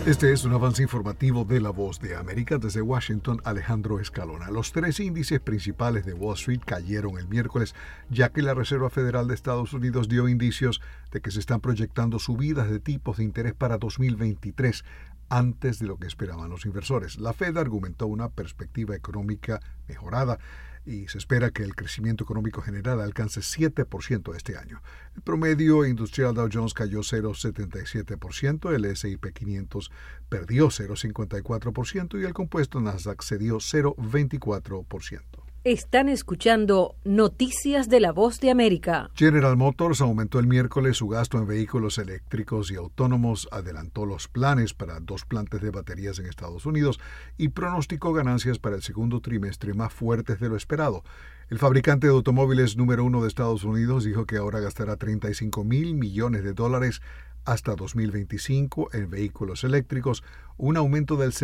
Este es un avance informativo de La Voz de América. Desde Washington, Alejandro Escalona. Los 3 índices principales de Wall Street cayeron el miércoles, ya que la Reserva Federal de Estados Unidos dio indicios de que se están proyectando subidas de tipos de interés para 2023, antes de lo que esperaban los inversores. La Fed argumentó una perspectiva económica mejorada y se espera que el crecimiento económico general alcance 7% este año. El promedio industrial Dow Jones cayó 0,77%, el S&P 500 perdió 0,54% y el compuesto Nasdaq cedió 0,24%. Están escuchando Noticias de La Voz de América. General Motors aumentó el miércoles su gasto en vehículos eléctricos y autónomos, adelantó los planes para 2 plantas de baterías en Estados Unidos y pronosticó ganancias para el segundo trimestre más fuertes de lo esperado. El fabricante de automóviles número 1 de Estados Unidos dijo que ahora gastará $35,000 millones hasta 2025 en vehículos eléctricos, un aumento del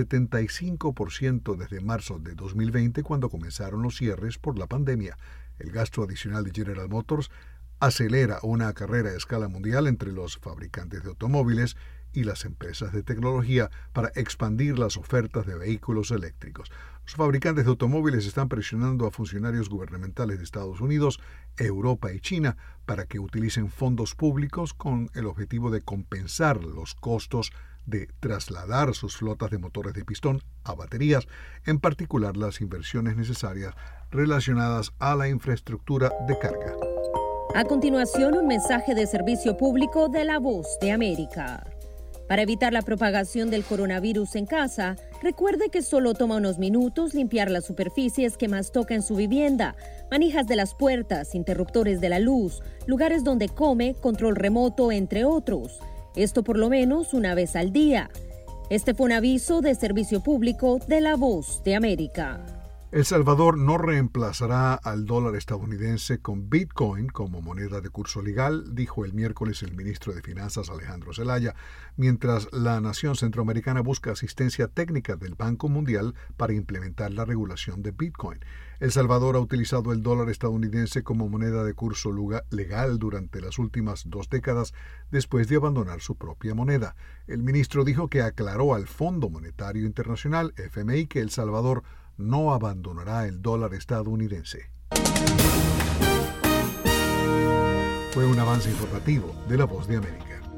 75% desde marzo de 2020, cuando comenzaron los cierres por la pandemia. El gasto adicional de General Motors acelera una carrera a escala mundial entre los fabricantes de automóviles y las empresas de tecnología para expandir las ofertas de vehículos eléctricos. Los fabricantes de automóviles están presionando a funcionarios gubernamentales de Estados Unidos, Europa y China para que utilicen fondos públicos con el objetivo de compensar los costos de trasladar sus flotas de motores de pistón a baterías, en particular las inversiones necesarias relacionadas a la infraestructura de carga. A continuación, un mensaje de servicio público de La Voz de América. Para evitar la propagación del coronavirus en casa, recuerde que solo toma unos minutos limpiar las superficies que más toca en su vivienda, manijas de las puertas, interruptores de la luz, lugares donde come, control remoto, entre otros. Esto por lo menos una vez al día. Este fue un aviso de servicio público de La Voz de América. El Salvador no reemplazará al dólar estadounidense con Bitcoin como moneda de curso legal, dijo el miércoles el ministro de Finanzas Alejandro Zelaya, mientras la nación centroamericana busca asistencia técnica del Banco Mundial para implementar la regulación de Bitcoin. El Salvador ha utilizado el dólar estadounidense como moneda de curso legal durante las últimas 2 décadas después de abandonar su propia moneda. El ministro dijo que aclaró al Fondo Monetario Internacional, FMI, que El Salvador no abandonará el dólar estadounidense. Fue un avance informativo de La Voz de América.